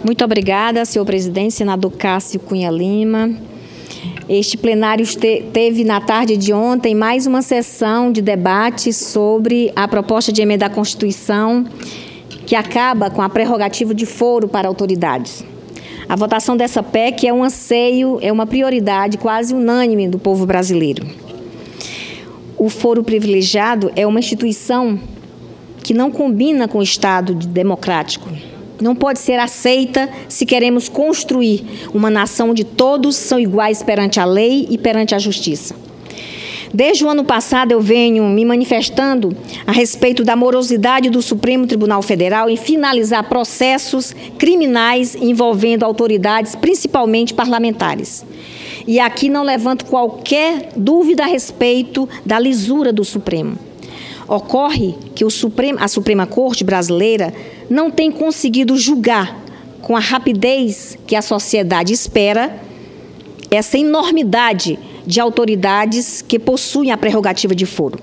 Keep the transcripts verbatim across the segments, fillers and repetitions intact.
Muito obrigada, senhor presidente, senador Cássio Cunha Lima. Este plenário teve, na tarde de ontem, mais uma sessão de debate sobre a proposta de emenda à Constituição que acaba com a prerrogativa de foro para autoridades. A votação dessa P E C é um anseio, é uma prioridade quase unânime do povo brasileiro. O foro privilegiado é uma instituição que não combina com o Estado democrático. Não pode ser aceita se queremos construir uma nação onde todos são iguais perante a lei e perante a justiça. Desde o ano passado, eu venho me manifestando a respeito da morosidade do Supremo Tribunal Federal em finalizar processos criminais envolvendo autoridades, principalmente parlamentares. E aqui não levanto qualquer dúvida a respeito da lisura do Supremo. Ocorre que o Supremo, a Suprema Corte brasileira não tem conseguido julgar com a rapidez que a sociedade espera essa enormidade de autoridades que possuem a prerrogativa de foro.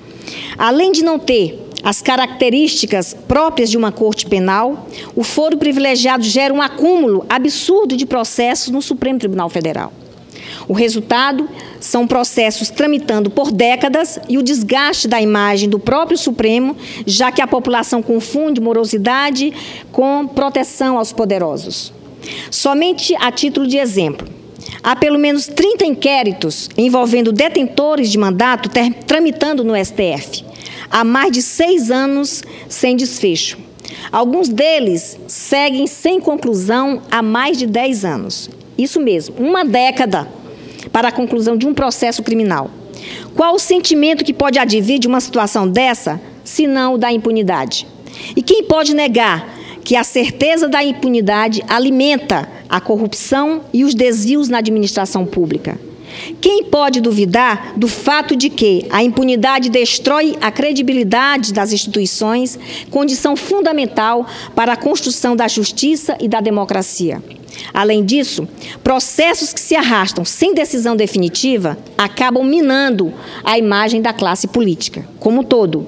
Além de não ter as características próprias de uma corte penal, o foro privilegiado gera um acúmulo absurdo de processos no Supremo Tribunal Federal. O resultado são processos tramitando por décadas e o desgaste da imagem do próprio Supremo, já que a população confunde morosidade com proteção aos poderosos. Somente a título de exemplo, há pelo menos trinta inquéritos envolvendo detentores de mandato tramitando no S T F, há mais de seis anos sem desfecho. Alguns deles seguem sem conclusão há mais de dez anos. Isso mesmo, uma década para a conclusão de um processo criminal. Qual o sentimento que pode advir de uma situação dessa, senão o da impunidade? E quem pode negar que a certeza da impunidade alimenta a corrupção e os desvios na administração pública? Quem pode duvidar do fato de que a impunidade destrói a credibilidade das instituições, condição fundamental para a construção da justiça e da democracia? Além disso, processos que se arrastam sem decisão definitiva acabam minando a imagem da classe política, como um todo.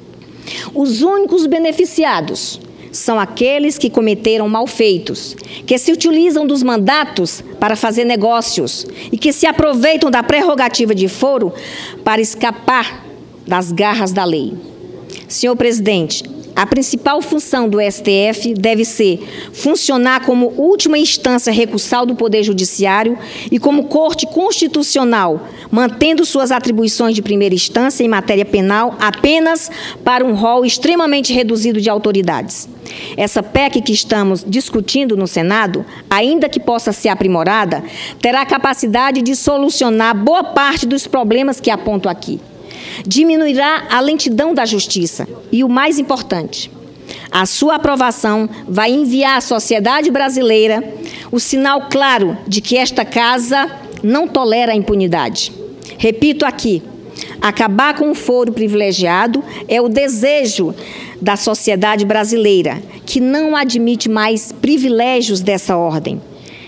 Os únicos beneficiados são aqueles que cometeram malfeitos, que se utilizam dos mandatos para fazer negócios e que se aproveitam da prerrogativa de foro para escapar das garras da lei. Senhor presidente, a principal função do S T F deve ser funcionar como última instância recursal do Poder Judiciário e como Corte Constitucional, mantendo suas atribuições de primeira instância em matéria penal apenas para um rol extremamente reduzido de autoridades. Essa P E C que estamos discutindo no Senado, ainda que possa ser aprimorada, terá a capacidade de solucionar boa parte dos problemas que aponto aqui. Diminuirá a lentidão da justiça e, o mais importante, a sua aprovação vai enviar à sociedade brasileira o sinal claro de que esta casa não tolera a impunidade. Repito aqui, acabar com o foro privilegiado é o desejo da sociedade brasileira, que não admite mais privilégios dessa ordem.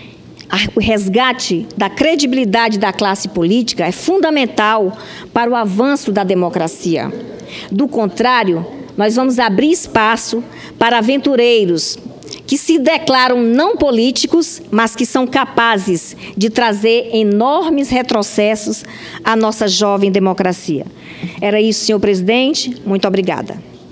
O resgate da credibilidade da classe política é fundamental para o avanço da democracia. Do contrário, nós vamos abrir espaço para aventureiros que se declaram não políticos, mas que são capazes de trazer enormes retrocessos à nossa jovem democracia. Era isso, senhor presidente. Muito obrigada.